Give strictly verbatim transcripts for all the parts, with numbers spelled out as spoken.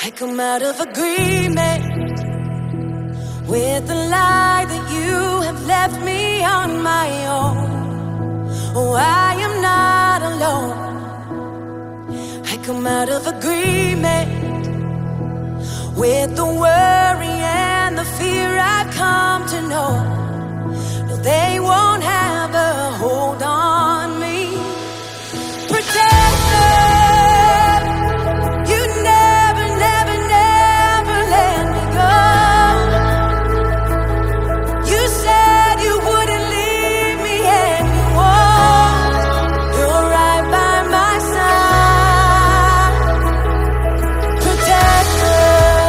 I come out of agreement with the lie that you have left me on my own. Oh, I am not alone. I come out of agreement with the worry and the fear I've come to know. No, they won't have a hold on me. Protector, you never, never, never let me go. You said you wouldn't leave me and you won't. You're right by my side. Protector,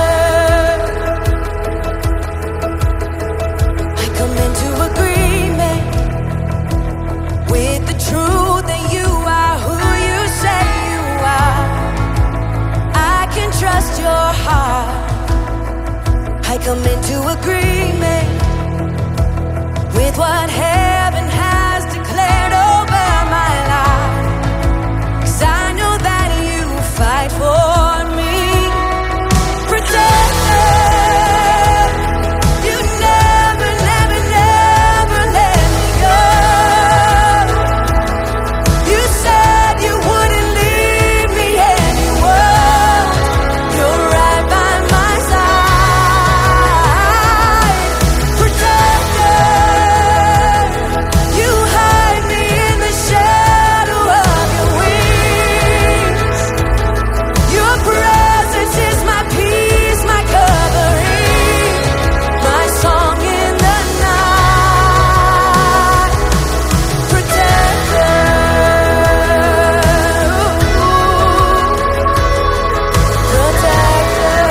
I come into agreement with the truth that you are who you say you are. I can trust your heart. I come into agreement with what heaven has declared over my life. 'Cause I know that you fight for me. Protector, you never, never, never let me go. You said you wouldn't leave me and you won't. You're right by my side. Protector, you hide me in the shadow of your wings. Your presence is my peace, my covering, my song in the night. Protector, protector.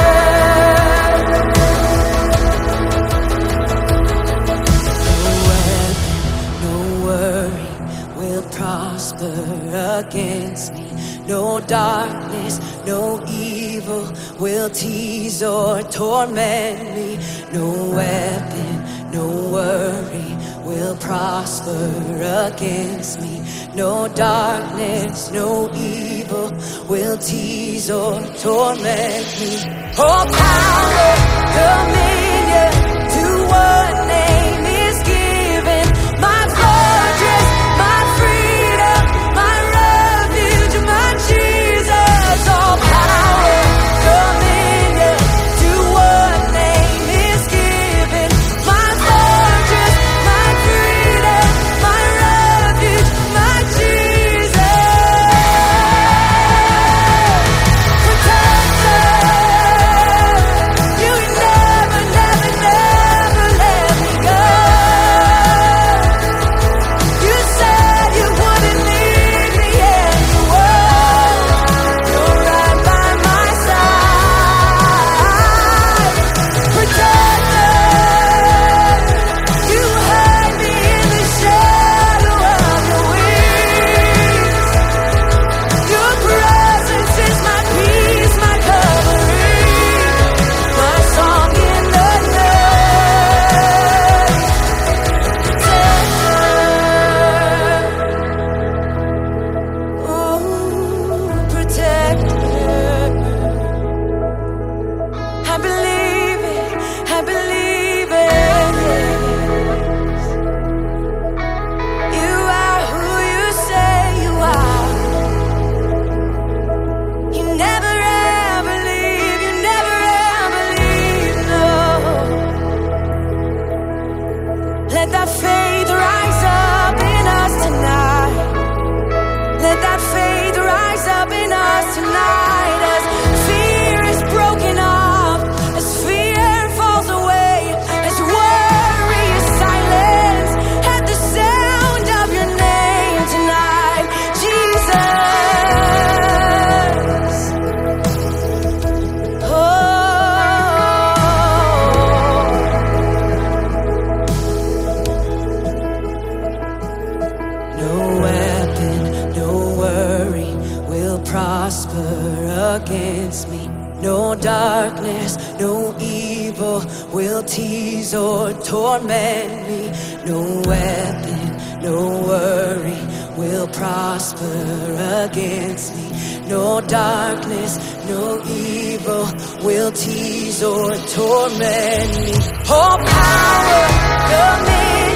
No weapon, no worry will prosper against me. No darkness, no evil will tease or torment me. No weapon, no worry will prosper against me. No darkness, no evil will tease or torment me. All power, dominion, to one name is given. My fortress, my freedom, my refuge, my Jesus. All power, dominion, to one name is given. My fortress, my freedom, my refuge, my Jesus. Protector, you never, never, never let me go. You said you wouldn't leave me and you won't. You're right by my side. Protector, you hide me in the shadow of your wings. Your presence is my peace, my covering, my song in the night. Protector, oh, protector. I believe it, I believe it, yes. You are who you say you are. You never ever leave, you never ever leave, no. Let that faith rise up in us tonight. Let that faith rise up in us tonight as fear is broken off, as fear falls away, as worry is silenced at the sound of your name tonight, Jesus. No weapon, no worry will prosper against me. No darkness, no evil will tease or torment me. No weapon, no worry will prosper against me. No darkness, no evil will tease or torment me. All power, dominion.